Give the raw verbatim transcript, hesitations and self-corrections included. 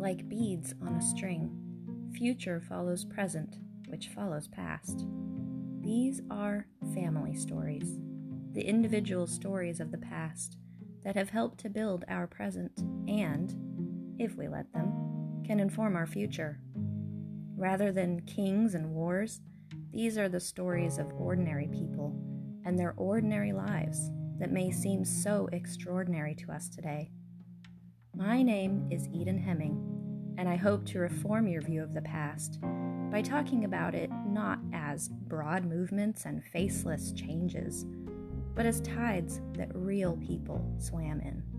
Like beads on a string, future follows present, which follows past. These are family stories, the individual stories of the past that have helped to build our present and, if we let them, can inform our future. Rather than kings and wars, these are the stories of ordinary people and their ordinary lives that may seem so extraordinary to us today. My name is Eden Hemming, and I hope to reform your view of the past by talking about it not as broad movements and faceless changes, but as tides that real people swam in.